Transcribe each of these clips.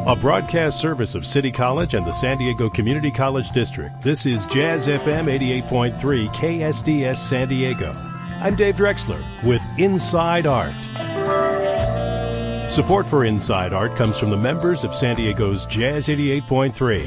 A broadcast service of City College and the San Diego Community College District. This is Jazz FM 88.3 KSDS San Diego. I'm Dave Drexler with Inside Art. Support for Inside Art comes from the members of San Diego's Jazz 88.3.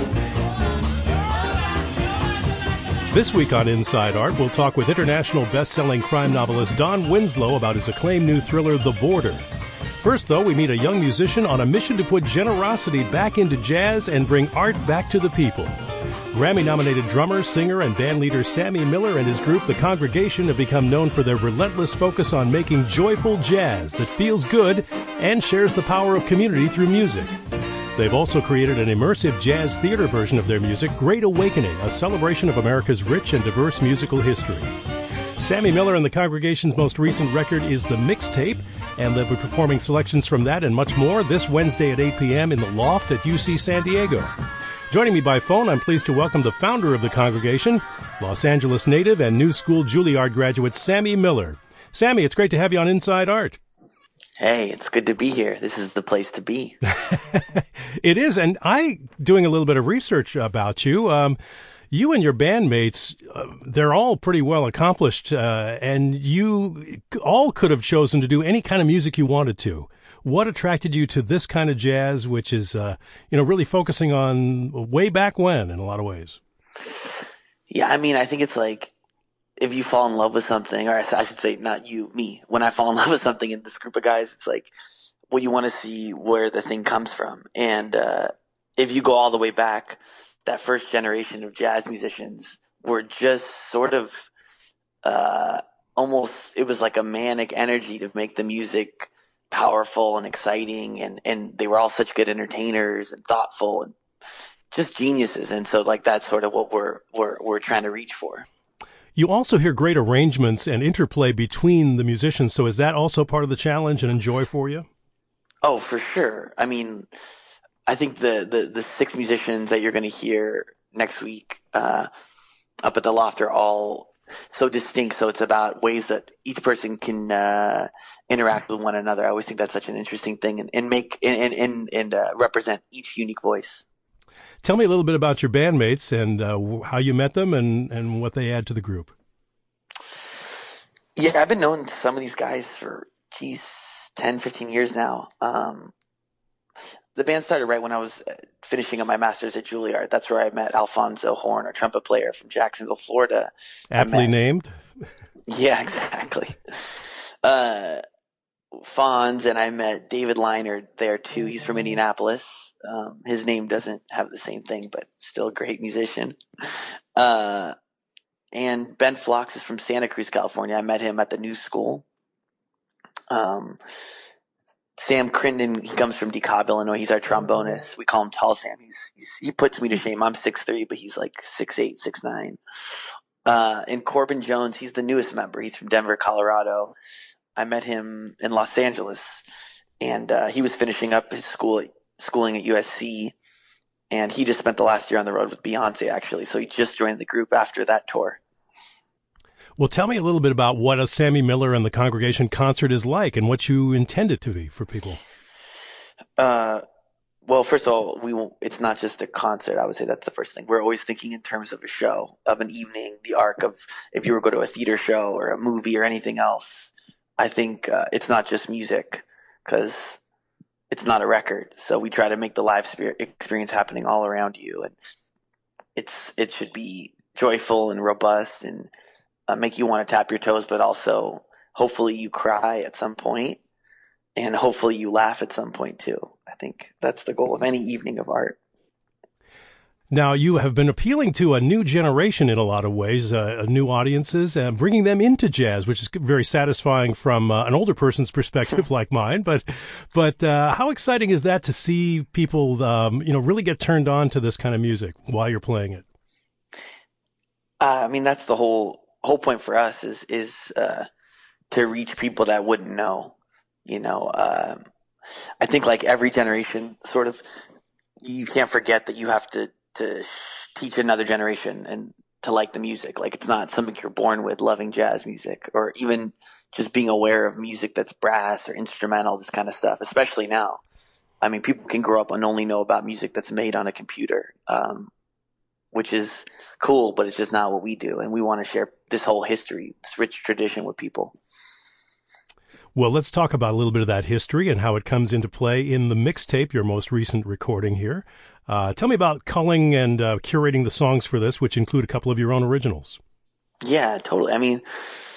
This week on Inside Art, we'll talk with international best-selling crime novelist Don Winslow about his acclaimed new thriller, The Border. First, though, we meet a young musician on a mission to put generosity back into jazz and bring art back to the people. Grammy-nominated drummer, singer, and bandleader Sammy Miller and his group, The Congregation, have become known for their relentless focus on making joyful jazz that feels good and shares the power of community through music. They've also created an immersive jazz theater version of their music, Great Awakening, a celebration of America's rich and diverse musical history. Sammy Miller and The Congregation's most recent record is The Mixtape, and they'll be performing selections from that and much more this Wednesday at 8 p.m. in the Loft at UC San Diego. Joining me by phone, I'm pleased to welcome the founder of The Congregation, Los Angeles native and New School Juilliard graduate Sammy Miller. Sammy, it's great to have you on Inside Art. Hey, it's good to be here. This is the place to be. It is, and doing a little bit of research about you, you and your bandmates, they're all pretty well accomplished, and you all could have chosen to do any kind of music you wanted to. What attracted you to this kind of jazz, which is, really focusing on way back when in a lot of ways? Yeah, I mean, I think it's like if you fall in love with something, or I should say not you, me. When I fall in love with something in this group of guys, it's like, well, you want to see where the thing comes from. And if you go all the way back, that first generation of jazz musicians were just sort of almost, it was like a manic energy to make the music powerful and exciting, and they were all such good entertainers and thoughtful and just geniuses. And so like that's sort of what we're trying to reach for. You also hear great arrangements and interplay between the musicians. So is that also part of the challenge and enjoy for you? Oh, for sure. I mean, I think the six musicians that you're going to hear next week up at the Loft are all so distinct. So it's about ways that each person can interact with one another. I always think that's such an interesting thing, and make and represent each unique voice. Tell me a little bit about your bandmates and how you met them and what they add to the group. Yeah, I've been knowing some of these guys for 10, 15 years now. The band started right when I was finishing up my master's at Juilliard. That's where I met Alfonso Horn, our trumpet player from Jacksonville, Florida. Aptly named. Yeah, exactly. Fonz, and I met David Leinert there too. He's from Indianapolis. His name doesn't have the same thing, but still a great musician. And Ben Flox is from Santa Cruz, California. I met him at the New School. Sam Crinden, he comes from DeKalb, Illinois. He's our trombonist. We call him Tall Sam. He puts me to shame. I'm 6'3", but he's like 6'8", 6'9". And Corbin Jones, he's the newest member. He's from Denver, Colorado. I met him in Los Angeles, and he was finishing up his schooling at USC, and he just spent the last year on the road with Beyonce, actually. So he just joined the group after that tour. Well, tell me a little bit about what a Sammy Miller and the Congregation concert is like and what you intend it to be for people. Well, first of all, it's not just a concert. I would say that's the first thing. We're always thinking in terms of a show, of an evening, the arc of if you were to go to a theater show or a movie or anything else. I think it's not just music because it's not a record. So we try to make the live experience happening all around you. And it should be joyful and robust and make you want to tap your toes, but also hopefully you cry at some point and hopefully you laugh at some point too. I think that's the goal of any evening of art. Now, you have been appealing to a new generation in a lot of ways, new audiences, and bringing them into jazz, which is very satisfying from an older person's perspective like mine. But how exciting is that to see people, really get turned on to this kind of music while you're playing it? I mean, that's the whole point for us is to reach people that wouldn't know. I think like every generation, sort of, you can't forget that you have to teach another generation and to like the music. Like it's not something you're born with, loving jazz music, or even just being aware of music that's brass or instrumental, this kind of stuff, especially now. I mean, people can grow up and only know about music that's made on a computer, which is cool, but it's just not what we do. And we want to share this whole history, this rich tradition with people. Well, let's talk about a little bit of that history and how it comes into play in the mixtape, your most recent recording here. Tell me about culling and curating the songs for this, which include a couple of your own originals. Yeah, totally. I mean,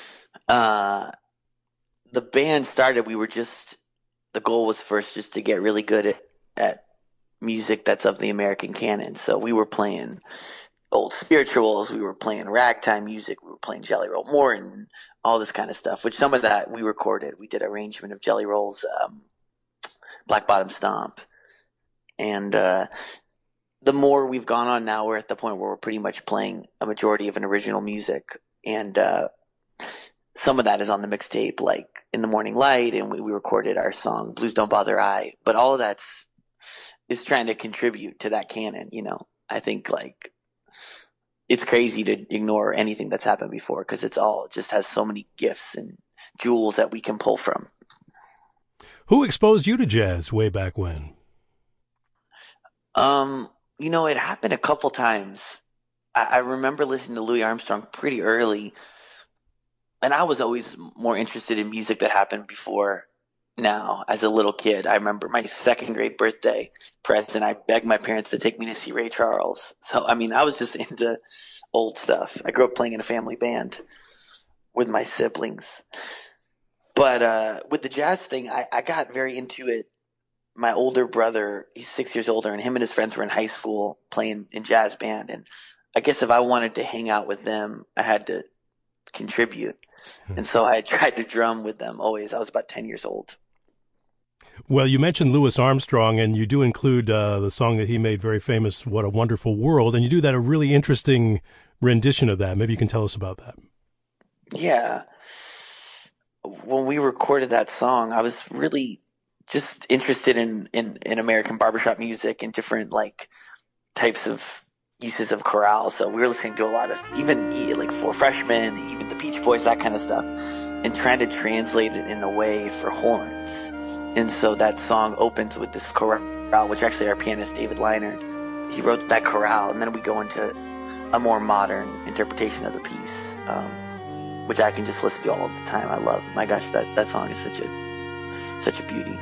the band started, the goal was first just to get really good at music that's of the American canon. So we were playing old spirituals, we were playing ragtime music, we were playing Jelly Roll Morton, all this kind of stuff, which some of that we recorded. We did arrangement of Jelly Roll's Black Bottom Stomp. And the more we've gone on now, we're at the point where we're pretty much playing a majority of an original music. And some of that is on the mixtape, like In the Morning Light, and we recorded our song Blues Don't Bother I. But all of is trying to contribute to that canon, you know. I think like it's crazy to ignore anything that's happened before because it just has so many gifts and jewels that we can pull from. Who exposed you to jazz way back when? You know, it happened a couple times. I remember listening to Louis Armstrong pretty early, and I was always more interested in music that happened before now. As a little kid, I remember my second grade birthday present, I begged my parents to take me to see Ray Charles. So, I mean, I was just into old stuff. I grew up playing in a family band with my siblings. But with the jazz thing, I got very into it. My older brother, he's 6 years older, and him and his friends were in high school playing in jazz band. And I guess if I wanted to hang out with them, I had to contribute. And so I tried to drum with them always. I was about 10 years old. Well, you mentioned Louis Armstrong, and you do include the song that he made very famous, What a Wonderful World, and you do that a really interesting rendition of that. Maybe you can tell us about that. Yeah. When we recorded that song, I was really just interested in American barbershop music and different like types of uses of chorale. So we were listening to a lot of even like Four Freshmen, even the Beach Boys, that kind of stuff, and trying to translate it in a way for horns. And so that song opens with this chorale, which actually our pianist David Leinert, he wrote that chorale, and then we go into a more modern interpretation of the piece, which I can just listen to all the time. I love. My gosh, that song is such a beauty.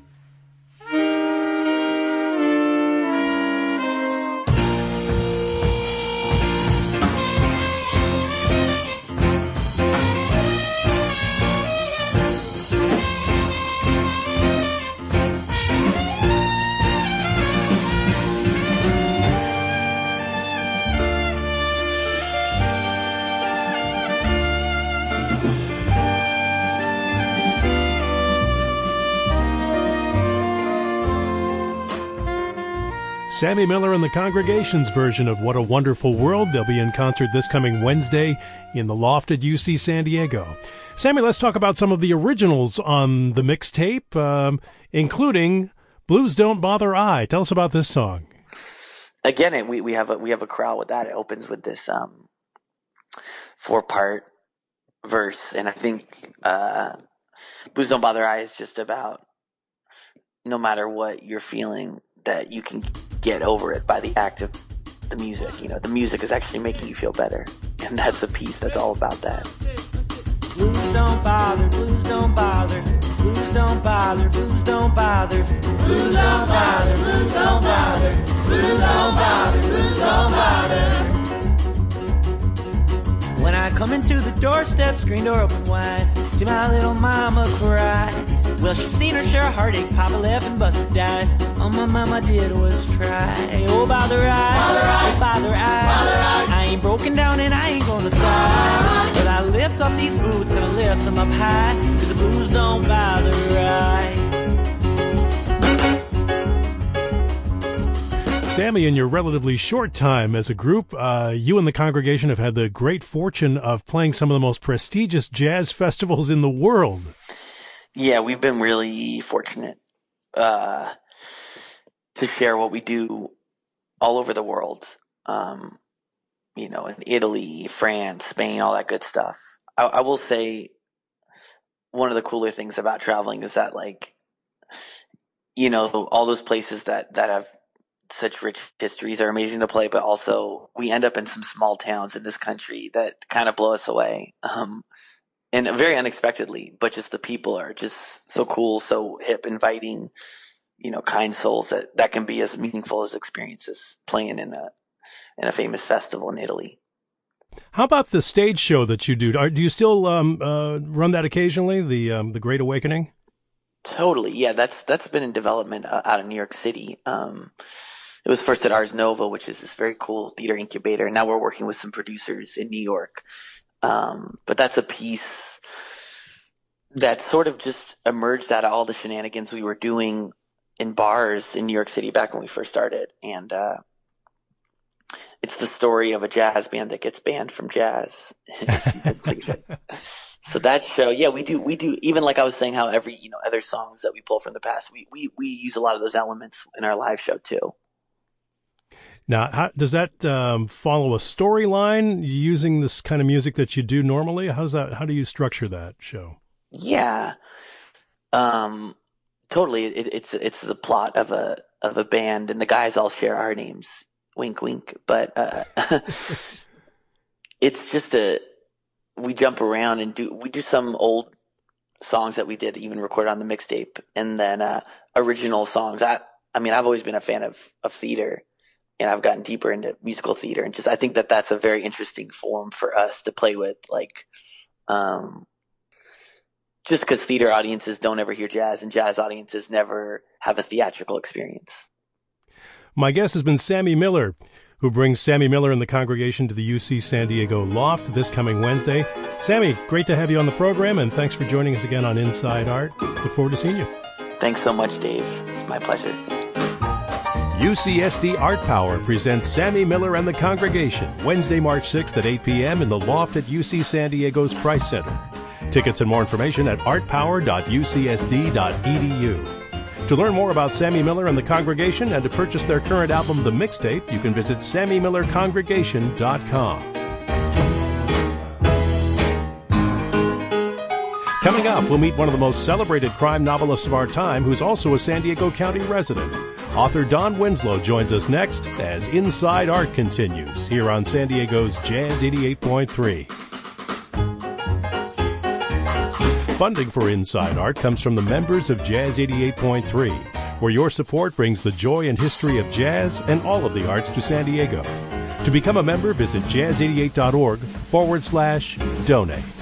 Sammy Miller and the Congregation's version of What a Wonderful World. They'll be in concert this coming Wednesday in the Loft at UC San Diego. Sammy, let's talk about some of the originals on the mixtape, including Blues Don't Bother I. Tell us about this song. Again, we have a chorale with that. It opens with this 4-part verse, and I think Blues Don't Bother I is just about no matter what you're feeling, that you can get over it by the act of the music. You know, the music is actually making you feel better, and that's a piece that's all about that. Blues don't bother, blues don't bother, blues don't bother, blues don't bother, blues don't bother, blues don't bother, blues don't bother, blues don't bother. When I come into the doorstep, screen door open wide, see my little mama cry. Well, she seen her share of heartache, Papa left and Buster died. All my mama did was try. Oh, bother I, oh, bother I. I ain't broken down and I ain't gonna sigh. But I lift up these boots and I lift them up high, 'cause the blues don't bother I. Sammy, in your relatively short time as a group, you and the Congregation have had the great fortune of playing some of the most prestigious jazz festivals in the world. Yeah, we've been really fortunate to share what we do all over the world. You know, in Italy, France, Spain, all that good stuff. I will say one of the cooler things about traveling is that, like, all those places that have such rich histories are amazing to play, but also we end up in some small towns in this country that kind of blow us away. And very unexpectedly, but just the people are just so cool, so hip, inviting, kind souls that can be as meaningful as experiences playing in a famous festival in Italy. How about the stage show that you do? Do you still run that occasionally, the Great Awakening? Totally. Yeah, that's been in development out of New York City. It was first at Ars Nova, which is this very cool theater incubator. Now we're working with some producers in New York. But that's a piece that sort of just emerged out of all the shenanigans we were doing in bars in New York City back when we first started. And it's the story of a jazz band that gets banned from jazz. So that show, yeah, we do, even like I was saying, how every, other songs that we pull from the past, we use a lot of those elements in our live show too. Now, how, does that follow a storyline using this kind of music that you do normally? How do you structure that show? Yeah, totally. It's the plot of a band, and the guys all share our names. Wink, wink. But it's just we jump around and we do some old songs that we did even record on the mixtape, and then original songs. I've always been a fan of theater. And I've gotten deeper into musical theater, and I think that's a very interesting form for us to play with. Like, just because theater audiences don't ever hear jazz, and jazz audiences never have a theatrical experience. My guest has been Sammy Miller, who brings Sammy Miller and the Congregation to the UC San Diego Loft this coming Wednesday. Sammy, great to have you on the program, and thanks for joining us again on Inside Art. Look forward to seeing you. Thanks so much, Dave. It's my pleasure. UCSD Art Power presents Sammy Miller and the Congregation, Wednesday, March 6th at 8 p.m. in the Loft at UC San Diego's Price Center. Tickets and more information at artpower.ucsd.edu. To learn more about Sammy Miller and the Congregation and to purchase their current album, The Mixtape, you can visit SammyMillerCongregation.com. Coming up, we'll meet one of the most celebrated crime novelists of our time, who's also a San Diego County resident. Author Don Winslow joins us next as Inside Art continues here on San Diego's Jazz 88.3. Funding for Inside Art comes from the members of Jazz 88.3, where your support brings the joy and history of jazz and all of the arts to San Diego. To become a member, visit jazz88.org/donate.